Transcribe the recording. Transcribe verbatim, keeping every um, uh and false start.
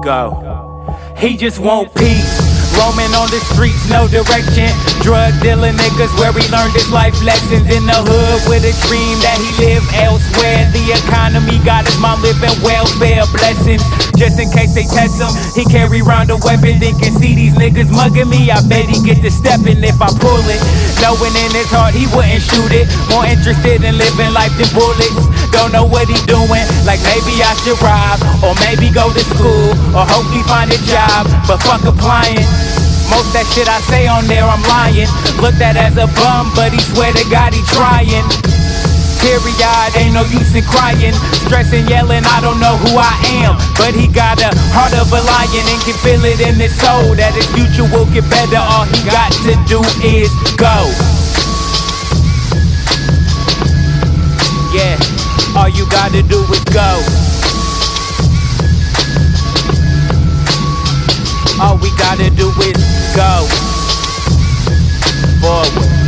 Go. He just want peace. Roaming on the streets, no direction. Drug dealing niggas where he learned his life lessons. In the hood with a dream that he live elsewhere. The economy got his mom living welfare blessings. Just in case they test him, he carry round a weapon. Thinking, see these niggas mugging me, I bet he get to stepping if I pull it. Knowing in his heart he wouldn't shoot it. More interested in living life than bullets. Don't know what he doing, like maybe I should rob, or maybe go to school, or hopefully find a job, but fuck applying. Most that shit I say on there I'm lying. Looked at as a bum, but he swear to God he trying. Teary-eyed, ain't no use in crying. Stressing, yelling, I don't know who I am. But he got a heart of a lion and can feel it in his soul that his future will get better. All he got to do is go. Yeah, all you gotta do is go. All we gotta do is go forward.